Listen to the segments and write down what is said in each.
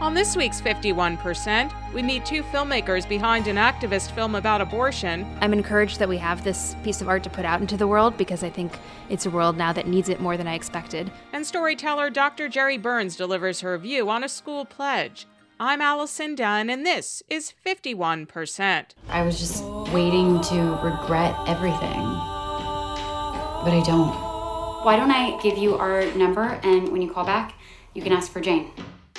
On this week's 51%, we meet two filmmakers behind an activist film about abortion. I'm encouraged that we have this piece of art to put out into the world because I think it's a world now that needs it more than I expected. And storyteller Dr. Jerry Burns delivers her view on a school pledge. I'm Allison Dunn, and this is 51%. I was just waiting to regret everything, but I don't. Why don't I give you our number, and when you call back, you can ask for Jane.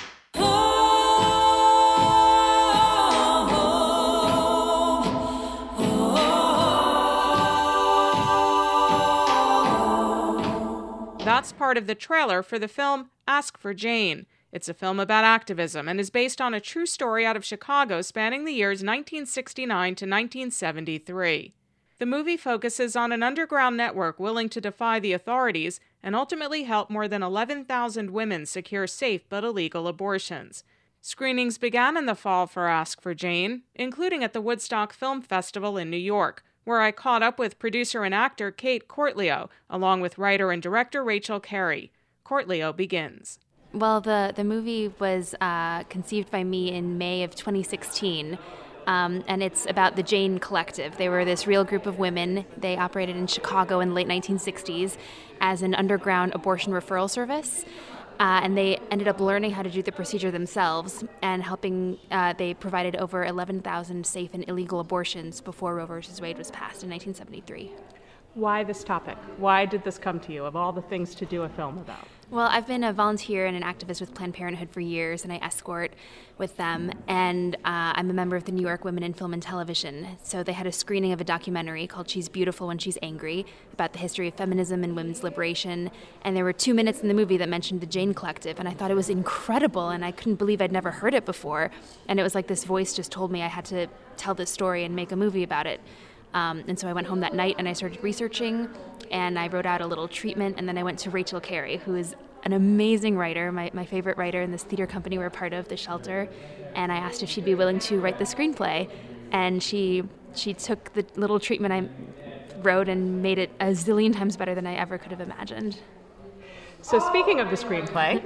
That's part of the trailer for the film Ask for Jane. It's a film about activism and is based on a true story out of Chicago spanning the years 1969 to 1973. The movie focuses on an underground network willing to defy the authorities and ultimately help more than 11,000 women secure safe but illegal abortions. Screenings began in the fall for Ask for Jane, including at the Woodstock Film Festival in New York, where I caught up with producer and actor Kate Courtleo, along with writer and director Rachel Carey. Courtleo begins. Well, the movie was conceived by me in May of 2016, and it's about the Jane Collective. They were this real group of women. They operated in Chicago in the late 1960s as an underground abortion referral service. And they ended up learning how to do the procedure themselves and helping. They provided over 11,000 safe and illegal abortions before Roe v. Wade was passed in 1973. Why this topic? Why did this come to you, of all the things to do a film about? Well, I've been a volunteer and an activist with Planned Parenthood for years, and I escort with them. And I'm a member of the New York Women in Film and Television. So they had a screening of a documentary called She's Beautiful When She's Angry, about the history of feminism and women's liberation. And there were 2 minutes in the movie that mentioned the Jane Collective, and I thought it was incredible, and I couldn't believe I'd never heard it before. And it was like this voice just told me I had to tell this story and make a movie about it. And so I went home that night and I started researching, and I wrote out a little treatment, and then I went to Rachel Carey, who is an amazing writer, my favorite writer in this theater company we're part of, The Shelter, and I asked if she'd be willing to write the screenplay, and she took the little treatment I wrote and made it a zillion times better than I ever could have imagined. So speaking of the screenplay,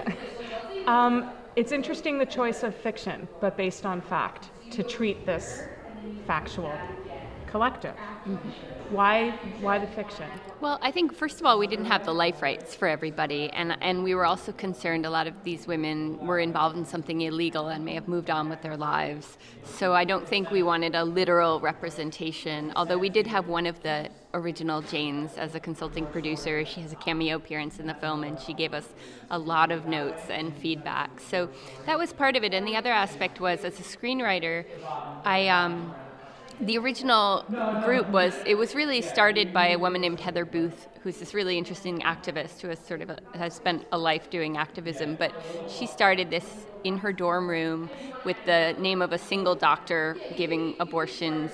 it's interesting the choice of fiction, but based on fact, to treat this factual collective. Mm-hmm. Why the fiction? Well, I think, first of all, we didn't have the life rights for everybody, and we were also concerned a lot of these women were involved in something illegal and may have moved on with their lives. So I don't think we wanted a literal representation, although we did have one of the original Janes as a consulting producer. She has a cameo appearance in the film, and she gave us a lot of notes and feedback. So that was part of it, and the other aspect was, as a screenwriter, the original group was really started by a woman named Heather Booth, who's this really interesting activist who has spent a life doing activism. But she started this in her dorm room with the name of a single doctor giving abortions,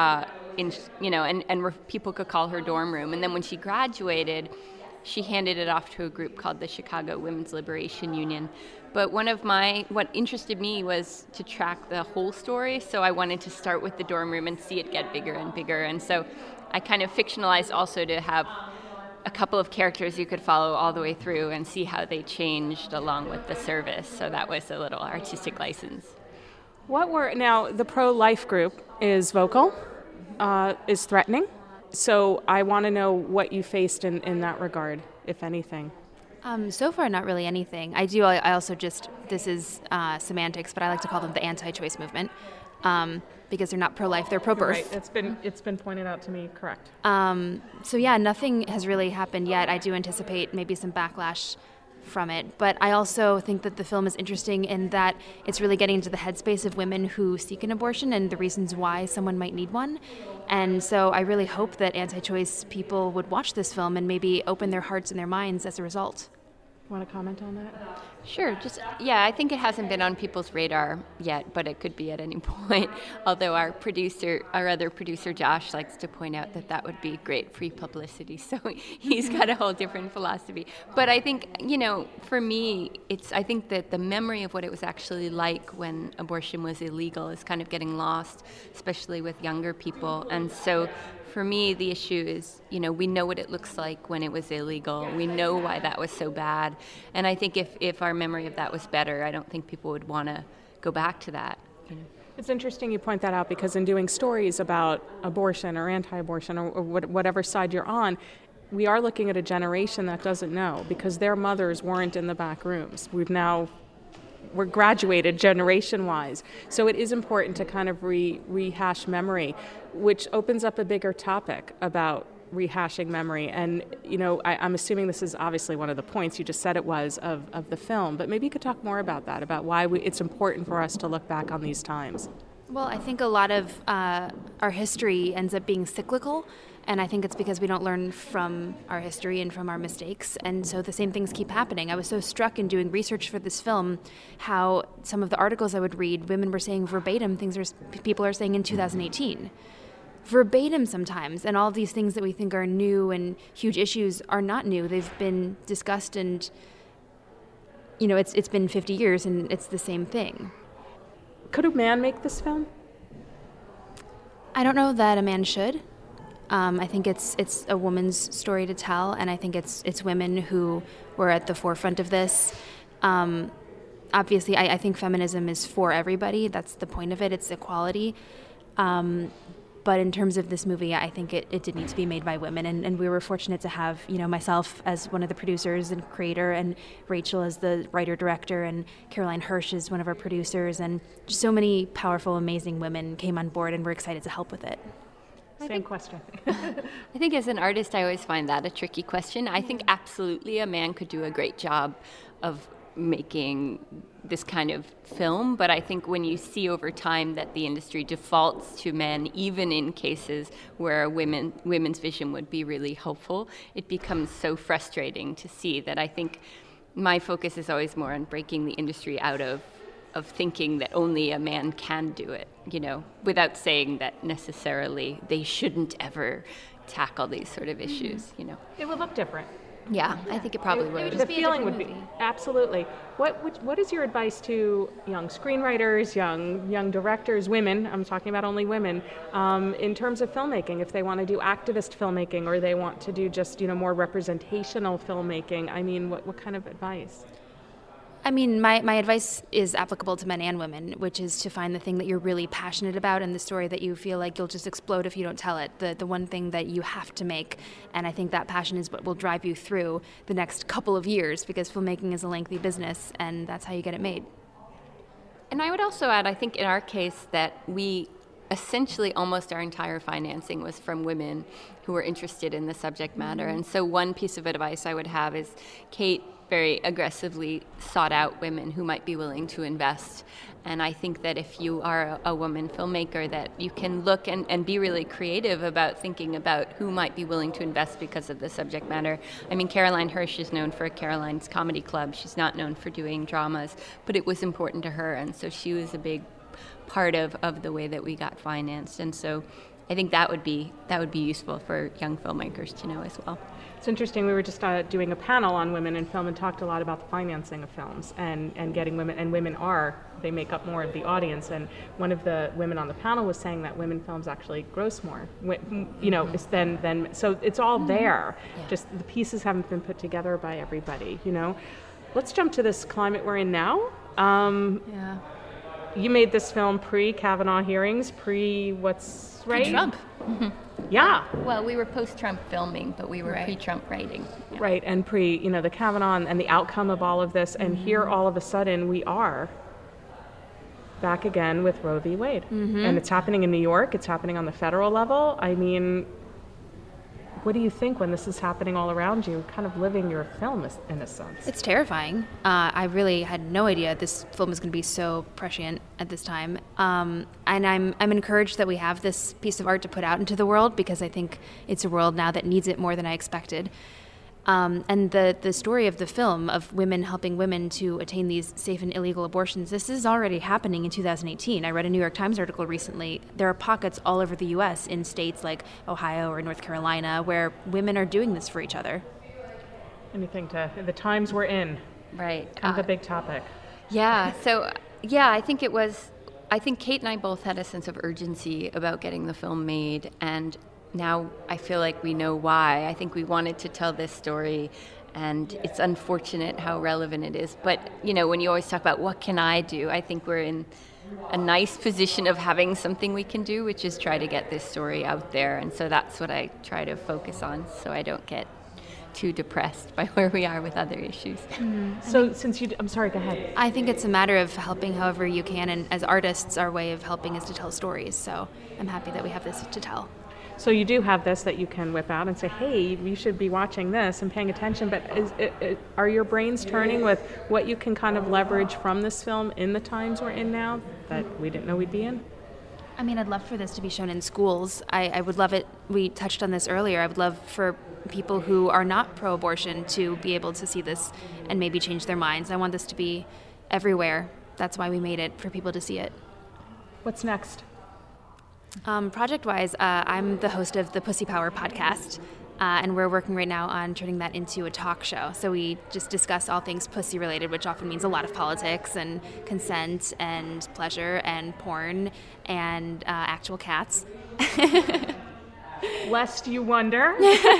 people could call her dorm room. And then when she graduated, she handed it off to a group called the Chicago Women's Liberation Union. But what interested me was to track the whole story, so I wanted to start with the dorm room and see it get bigger and bigger. And so I kind of fictionalized also to have a couple of characters you could follow all the way through and see how they changed along with the service. So that was a little artistic license. Now, the pro-life group is vocal, is threatening. So I want to know what you faced in that regard, if anything. So far, not really anything. I also this is semantics, but I like to call them the anti-choice movement, because they're not pro-life, they're pro-birth. Right, it's been pointed out to me, correct. So yeah, nothing has really happened yet. I do anticipate maybe some backlash from it, but I also think that the film is interesting in that it's really getting into the headspace of women who seek an abortion and the reasons why someone might need one. And so I really hope that anti-choice people would watch this film and maybe open their hearts and their minds as a result. Want to comment on that? Sure. I think it hasn't been on people's radar yet, but it could be at any point. Although our other producer, Josh, likes to point out that would be great free publicity. So he's got a whole different philosophy. But I think, for me, I think that the memory of what it was actually like when abortion was illegal is kind of getting lost, especially with younger people. And so for me, the issue is, we know what it looks like when it was illegal. We know why that was so bad. And I think if our memory of that was better, I don't think people would want to go back to that. It's interesting you point that out, because in doing stories about abortion or anti-abortion or whatever side you're on, we are looking at a generation that doesn't know, because their mothers weren't in the back rooms. We're graduated generation-wise. So it is important to kind of rehash memory, which opens up a bigger topic about rehashing memory. And, I'm assuming this is obviously one of the points, you just said it was, of the film, but maybe you could talk more about that, about why it's important for us to look back on these times. Well, I think a lot of our history ends up being cyclical, and I think it's because we don't learn from our history and from our mistakes, and so the same things keep happening. I was so struck in doing research for this film how some of the articles I would read, women were saying verbatim things people are saying in 2018. Verbatim sometimes, and all of these things that we think are new and huge issues are not new. They've been discussed, and it's been 50 years and it's the same thing. Could a man make this film? I don't know that a man should. I think it's a woman's story to tell, and I think it's women who were at the forefront of this. Obviously, I think feminism is for everybody. That's the point of it. It's equality. But in terms of this movie, I think it did need to be made by women, and we were fortunate to have, myself as one of the producers and creator, and Rachel as the writer-director, and Caroline Hirsch is one of our producers, and just so many powerful, amazing women came on board, and we're excited to help with it. Same question. I think as an artist, I always find that a tricky question. I think absolutely a man could do a great job of making this kind of film, but I think when you see over time that the industry defaults to men, even in cases where women's vision would be really helpful, it becomes so frustrating to see that I think my focus is always more on breaking the industry out of thinking that only a man can do it, without saying that necessarily they shouldn't ever tackle these sort of issues, It would look different. Yeah, I think it probably would. The feeling would be, absolutely. What is your advice to young screenwriters, young directors, women, I'm talking about only women, in terms of filmmaking, if they want to do activist filmmaking or they want to do just, more representational filmmaking? I mean, what kind of advice? I mean, my advice is applicable to men and women, which is to find the thing that you're really passionate about and the story that you feel like you'll just explode if you don't tell it, the one thing that you have to make. And I think that passion is what will drive you through the next couple of years, because filmmaking is a lengthy business, and that's how you get it made. And I would also add, I think in our case, that we essentially almost our entire financing was from women who were interested in the subject matter. And so one piece of advice I would have is Kate very aggressively sought out women who might be willing to invest. And I think that if you are a woman filmmaker, that you can look and be really creative about thinking about who might be willing to invest because of the subject matter. I mean, Caroline Hirsch is known for Caroline's Comedy Club. She's not known for doing dramas, but it was important to her, and so she was a big part of the way that we got financed. And so I think that would be useful for young filmmakers to know as well. It's interesting, we were just doing a panel on women in film and talked a lot about the financing of films and getting women, and they make up more of the audience, and one of the women on the panel was saying that women films actually gross more, than so it's all there. Yeah. Just the pieces haven't been put together by everybody, Let's jump to this climate we're in now. Yeah. You made this film pre-Kavanaugh hearings, pre-what's right? Pre-Trump. Mm-hmm. Yeah. Well, we were post-Trump filming, but we were pre-Trump writing. Yeah. Right, and the Kavanaugh and the outcome of all of this, and here all of a sudden we are back again with Roe v. Wade. Mm-hmm. And it's happening in New York, it's happening on the federal level. I mean, what do you think when this is happening all around you, kind of living your film in a sense? It's terrifying. I really had no idea this film was going to be so prescient at this time. And I'm encouraged that we have this piece of art to put out into the world, because I think it's a world now that needs it more than I expected. And the story of the film of women helping women to attain these safe and illegal abortions, this is already happening in 2018. I read a New York Times article recently. There are pockets all over the U.S. in states like Ohio or North Carolina where women are doing this for each other. Anything the times we're in. Right. Kind of a big topic. Yeah. So, I think Kate and I both had a sense of urgency about getting the film made, and now I feel like we know why. I think we wanted to tell this story, and it's unfortunate how relevant it is. But, when you always talk about what can I do, I think we're in a nice position of having something we can do, which is try to get this story out there. And so that's what I try to focus on, so I don't get too depressed by where we are with other issues. So I'm sorry, go ahead. I think it's a matter of helping however you can, and as artists, our way of helping is to tell stories. So I'm happy that we have this to tell. So you do have this that you can whip out and say, hey, you should be watching this and paying attention, but are your brains turning with what you can kind of leverage from this film in the times we're in now that we didn't know we'd be in? I mean, I'd love for this to be shown in schools. I would love it. We touched on this earlier. I would love for people who are not pro-abortion to be able to see this and maybe change their minds. I want this to be everywhere. That's why we made it, for people to see it. What's next? Project-wise, I'm the host of the Pussy Power podcast, and we're working right now on turning that into a talk show. So we just discuss all things pussy-related, which often means a lot of politics and consent and pleasure and porn and actual cats. Lest you wonder.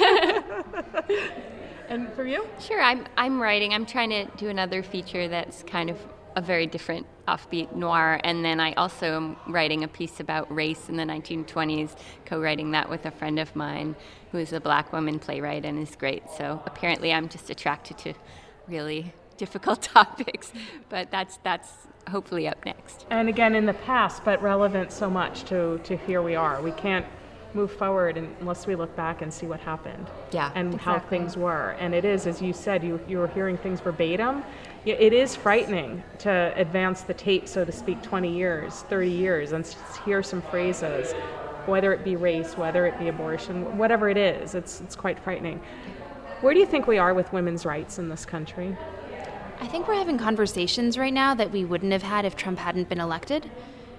And for you? Sure, I'm writing. I'm trying to do another feature that's kind of a very different offbeat noir, and then I also am writing a piece about race in the 1920s, co-writing that with a friend of mine who is a black woman playwright and is great. So apparently I'm just attracted to really difficult topics, but that's hopefully up next. And again, in the past, but relevant so much to here we are. We can't move forward unless we look back and see what happened. Yeah, and exactly. How things were. And it is, as you said, you were hearing things verbatim. It is frightening to advance the tape, so to speak, 20 years, 30 years, and hear some phrases, whether it be race, whether it be abortion, whatever it is, it's quite frightening. Where do you think we are with women's rights in this country? I think we're having conversations right now that we wouldn't have had if Trump hadn't been elected.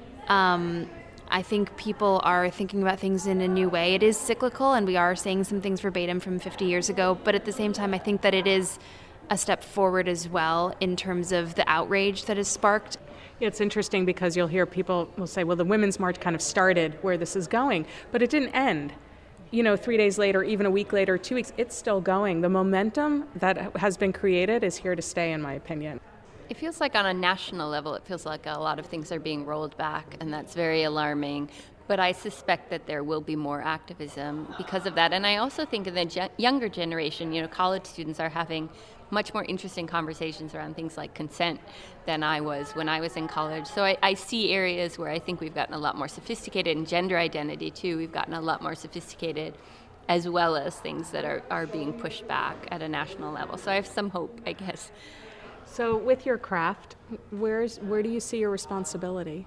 I think people are thinking about things in a new way. It is cyclical, and we are saying some things verbatim from 50 years ago, but at the same time, I think that it is a step forward as well in terms of the outrage that is sparked. It's interesting because you'll hear people will say, well, the Women's March kind of started where this is going, but it didn't end. 3 days later, even a week later, 2 weeks, it's still going. The momentum that has been created is here to stay, in my opinion. It feels like on a national level, it feels like a lot of things are being rolled back, and that's very alarming. But I suspect that there will be more activism because of that. And I also think in the younger generation, college students are having much more interesting conversations around things like consent than I was when I was in college. So I see areas where I think we've gotten a lot more sophisticated, in gender identity too. We've gotten a lot more sophisticated, as well as things that are being pushed back at a national level. So I have some hope, I guess. So with your craft, where do you see your responsibility?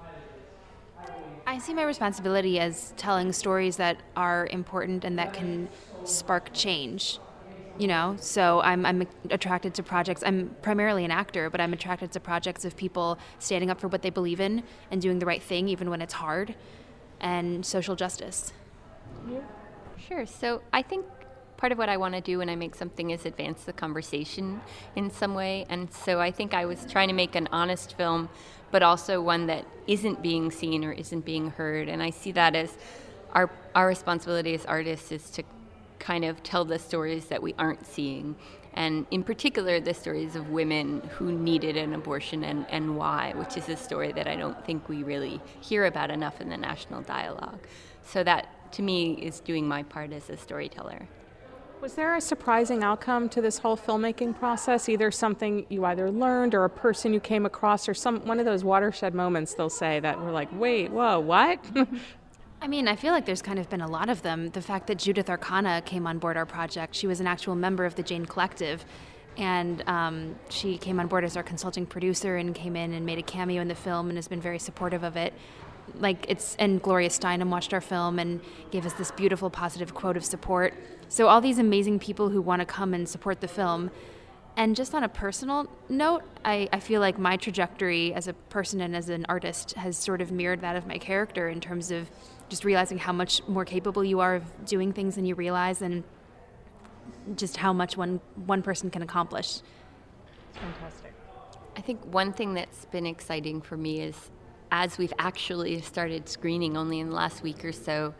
I see my responsibility as telling stories that are important and that can spark change. So I'm attracted to projects. I'm primarily an actor, but I'm attracted to projects of people standing up for what they believe in and doing the right thing even when it's hard, and social justice. Yeah. Sure. So I think part of what I want to do when I make something is advance the conversation in some way. And so I think I was trying to make an honest film, but also one that isn't being seen or isn't being heard. And I see that as our responsibility as artists is to kind of tell the stories that we aren't seeing. And in particular, the stories of women who needed an abortion and why, which is a story that I don't think we really hear about enough in the national dialogue. So that, to me, is doing my part as a storyteller. Was there a surprising outcome to this whole filmmaking process? Either something you either learned or a person you came across or one of those watershed moments they'll say that were like, wait, whoa, what? I mean, I feel like there's kind of been a lot of them. The fact that Judith Arcana came on board our project, she was an actual member of the Jane Collective, and she came on board as our consulting producer and came in and made a cameo in the film and has been very supportive of it. And Gloria Steinem watched our film and gave us this beautiful positive quote of support. So all these amazing people who want to come and support the film. And just on a personal note, I feel like my trajectory as a person and as an artist has sort of mirrored that of my character in terms of just realizing how much more capable you are of doing things than you realize, and just how much one person can accomplish. Fantastic. I think one thing that's been exciting for me is, as we've actually started screening only in the last week or so,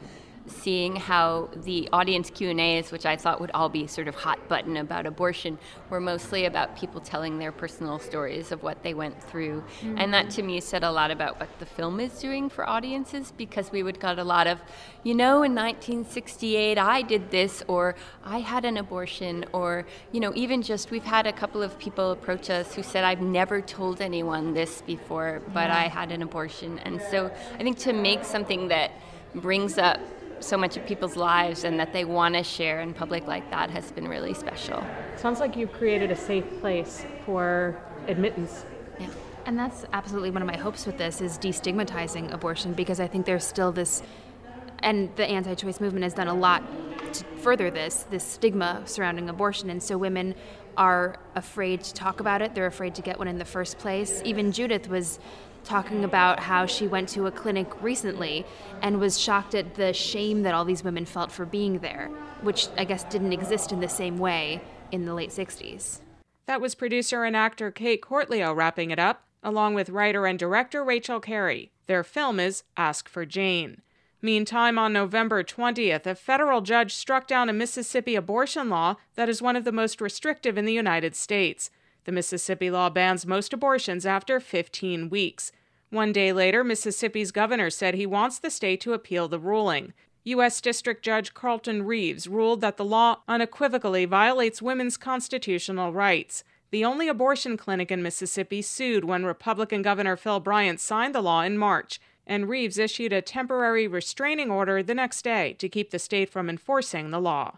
seeing how the audience Q&As, which I thought would all be sort of hot button about abortion, were mostly about people telling their personal stories of what they went through. Mm-hmm. And that to me said a lot about what the film is doing for audiences, because we would get a lot of, in 1968 I did this, or I had an abortion, or, even just we've had a couple of people approach us who said, I've never told anyone this before, but I had an abortion. And so I think to make something that brings up so much of people's lives and that they want to share in public like that has been really special. Sounds like you've created a safe place for admittance. Yeah. And that's absolutely one of my hopes with this, is destigmatizing abortion, because I think there's still this, and the anti-choice movement has done a lot to further this stigma surrounding abortion, and so women are afraid to talk about it. They're afraid to get one in the first place. Even Judith was talking about how she went to a clinic recently and was shocked at the shame that all these women felt for being there, which I guess didn't exist in the same way in the late 60s. That was producer and actor Kate Courtleo wrapping it up, along with writer and director Rachel Carey. Their film is Ask for Jane. Meantime, on November 20th, a federal judge struck down a Mississippi abortion law that is one of the most restrictive in the United States. The Mississippi law bans most abortions after 15 weeks. One day later, Mississippi's governor said he wants the state to appeal the ruling. U.S. District Judge Carlton Reeves ruled that the law unequivocally violates women's constitutional rights. The only abortion clinic in Mississippi sued when Republican Governor Phil Bryant signed the law in March, and Reeves issued a temporary restraining order the next day to keep the state from enforcing the law.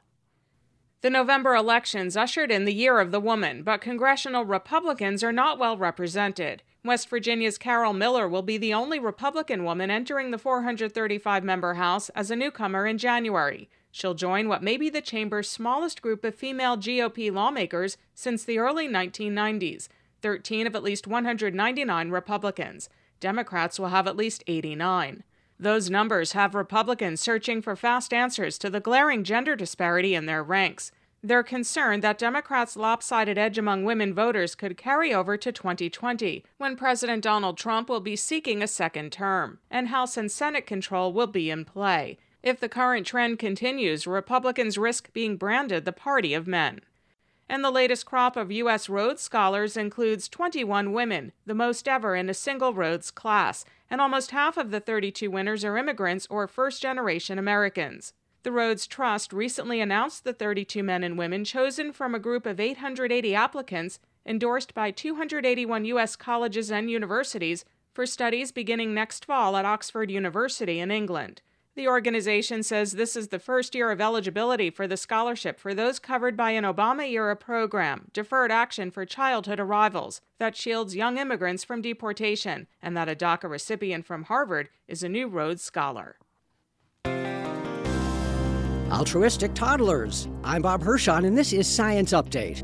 The November elections ushered in the Year of the Woman, but congressional Republicans are not well represented. West Virginia's Carol Miller will be the only Republican woman entering the 435-member House as a newcomer in January. She'll join what may be the chamber's smallest group of female GOP lawmakers since the early 1990s, 13 of at least 199 Republicans. Democrats will have at least 89. Those numbers have Republicans searching for fast answers to the glaring gender disparity in their ranks. They're concerned that Democrats' lopsided edge among women voters could carry over to 2020, when President Donald Trump will be seeking a second term, and House and Senate control will be in play. If the current trend continues, Republicans risk being branded the party of men. And the latest crop of U.S. Rhodes Scholars includes 21 women, the most ever in a single Rhodes class, and almost half of the 32 winners are immigrants or first-generation Americans. The Rhodes Trust recently announced the 32 men and women chosen from a group of 880 applicants endorsed by 281 U.S. colleges and universities for studies beginning next fall at Oxford University in England. The organization says this is the first year of eligibility for the scholarship for those covered by an Obama-era program, Deferred Action for Childhood Arrivals, that shields young immigrants from deportation, and that a DACA recipient from Harvard is a new Rhodes Scholar. Altruistic toddlers. I'm Bob Hirschon, and this is Science Update.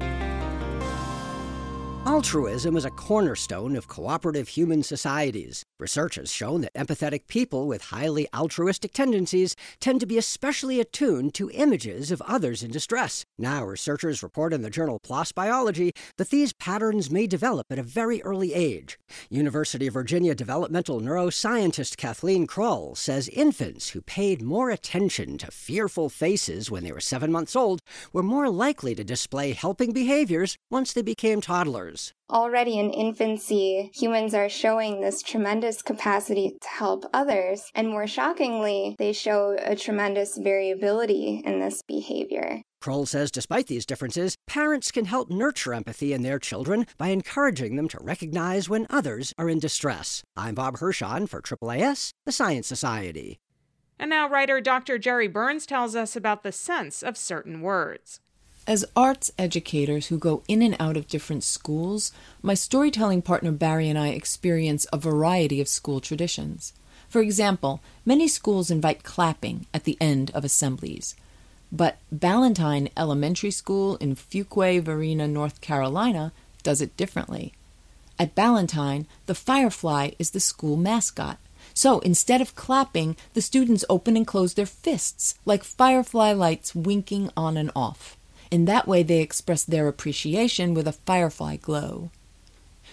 Altruism is a cornerstone of cooperative human societies. Research has shown that empathetic people with highly altruistic tendencies tend to be especially attuned to images of others in distress. Now, researchers report in the journal PLOS Biology that these patterns may develop at a very early age. University of Virginia developmental neuroscientist Kathleen Kroll says infants who paid more attention to fearful faces when they were 7 months old were more likely to display helping behaviors once they became toddlers. Already in infancy, humans are showing this tremendous capacity to help others, and more shockingly, they show a tremendous variability in this behavior. Kroll says despite these differences, parents can help nurture empathy in their children by encouraging them to recognize when others are in distress. I'm Bob Hirschon for AAAS, the Science Society. And now writer Dr. Jerry Burns tells us about the sense of certain words. As arts educators who go in and out of different schools, my storytelling partner Barry and I experience a variety of school traditions. For example, many schools invite clapping at the end of assemblies. But Ballantine Elementary School in Fuquay-Varina, North Carolina, does it differently. At Ballantine, the firefly is the school mascot. So instead of clapping, the students open and close their fists, like firefly lights winking on and off. In that way, they express their appreciation with a firefly glow.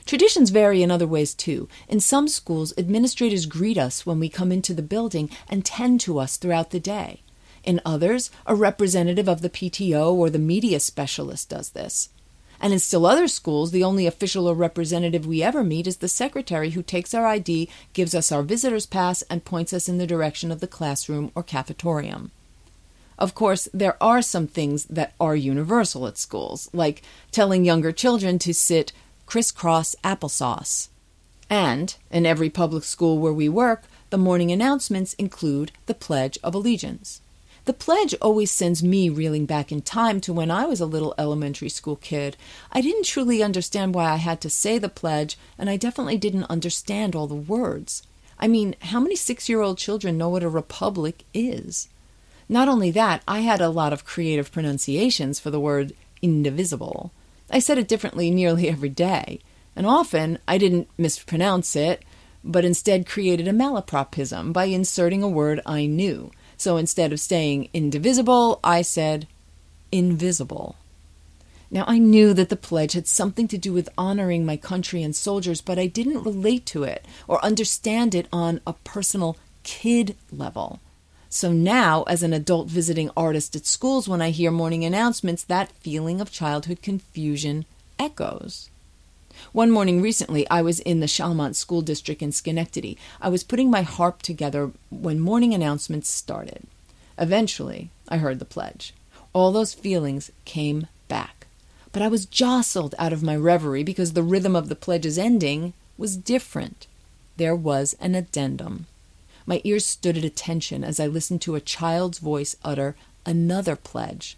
Traditions vary in other ways too. In some schools, administrators greet us when we come into the building and tend to us throughout the day. In others, a representative of the PTO or the media specialist does this. And in still other schools, the only official or representative we ever meet is the secretary who takes our ID, gives us our visitor's pass, and points us in the direction of the classroom or cafetorium. Of course, there are some things that are universal at schools, like telling younger children to sit crisscross applesauce. And, in every public school where we work, the morning announcements include the Pledge of Allegiance. The pledge always sends me reeling back in time to when I was a little elementary school kid. I didn't truly understand why I had to say the pledge, and I definitely didn't understand all the words. I mean, how many 6-year-old children know what a republic is? Not only that, I had a lot of creative pronunciations for the word indivisible. I said it differently nearly every day, and often I didn't mispronounce it, but instead created a malapropism by inserting a word I knew. So instead of saying indivisible, I said invisible. Now, I knew that the pledge had something to do with honoring my country and soldiers, but I didn't relate to it or understand it on a personal kid level. So now, as an adult visiting artist at schools, when I hear morning announcements, that feeling of childhood confusion echoes. One morning recently, I was in the Chalmont School District in Schenectady. I was putting my harp together when morning announcements started. Eventually, I heard the pledge. All those feelings came back. But I was jostled out of my reverie because the rhythm of the pledge's ending was different. There was an addendum. My ears stood at attention as I listened to a child's voice utter another pledge.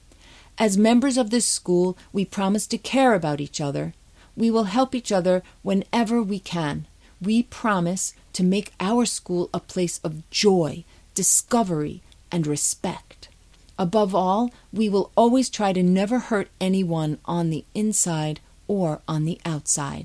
As members of this school, we promise to care about each other. We will help each other whenever we can. We promise to make our school a place of joy, discovery, and respect. Above all, we will always try to never hurt anyone on the inside or on the outside.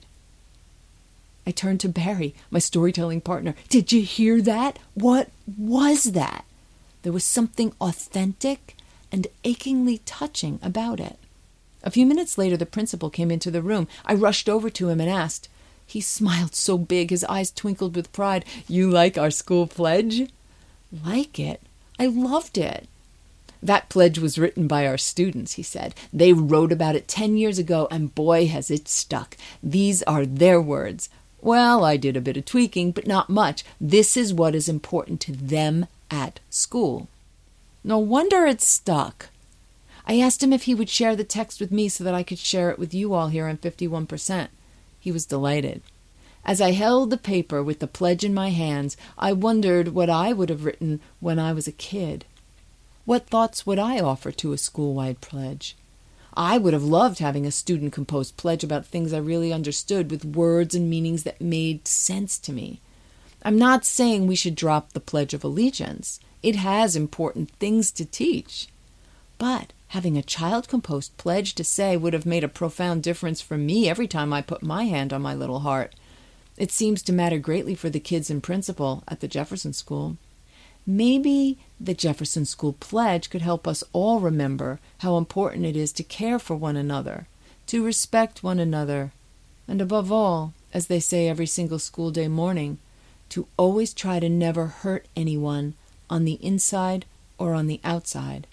I turned to Barry, my storytelling partner. Did you hear that? What was that? There was something authentic and achingly touching about it. A few minutes later, the principal came into the room. I rushed over to him and asked. He smiled so big, his eyes twinkled with pride. You like our school pledge? Like it? I loved it. That pledge was written by our students, he said. They wrote about it 10 years ago, and boy, has it stuck. These are their words. Well, I did a bit of tweaking, but not much. This is what is important to them at school. No wonder it stuck. I asked him if he would share the text with me so that I could share it with you all here on 51%. He was delighted. As I held the paper with the pledge in my hands, I wondered what I would have written when I was a kid. What thoughts would I offer to a school-wide pledge? I would have loved having a student-composed pledge about things I really understood with words and meanings that made sense to me. I'm not saying we should drop the Pledge of Allegiance. It has important things to teach. But having a child-composed pledge to say would have made a profound difference for me every time I put my hand on my little heart. It seems to matter greatly for the kids and principal at the Jefferson School. Maybe the Jefferson School Pledge could help us all remember how important it is to care for one another, to respect one another, and above all, as they say every single school day morning, to always try to never hurt anyone on the inside or on the outside.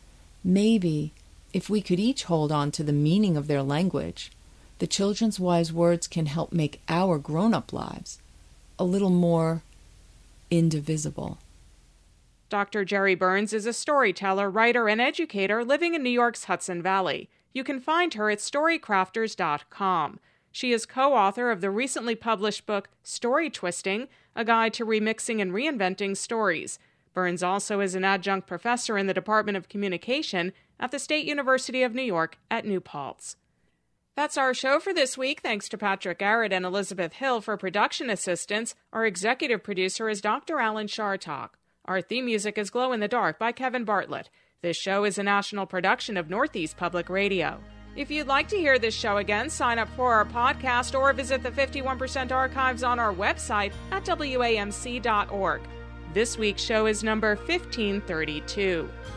Maybe, if we could each hold on to the meaning of their language, the children's wise words can help make our grown-up lives a little more indivisible. Dr. Jerry Burns is a storyteller, writer, and educator living in New York's Hudson Valley. You can find her at storycrafters.com. She is co-author of the recently published book Story Twisting, A Guide to Remixing and Reinventing Stories. Burns also is an adjunct professor in the Department of Communication at the State University of New York at New Paltz. That's our show for this week. Thanks to Patrick Garrett and Elizabeth Hill for production assistance. Our executive producer is Dr. Alan Shartok. Our theme music is Glow in the Dark by Kevin Bartlett. This show is a national production of Northeast Public Radio. If you'd like to hear this show again, sign up for our podcast or visit the 51% archives on our website at WAMC.org. This week's show is number 1532.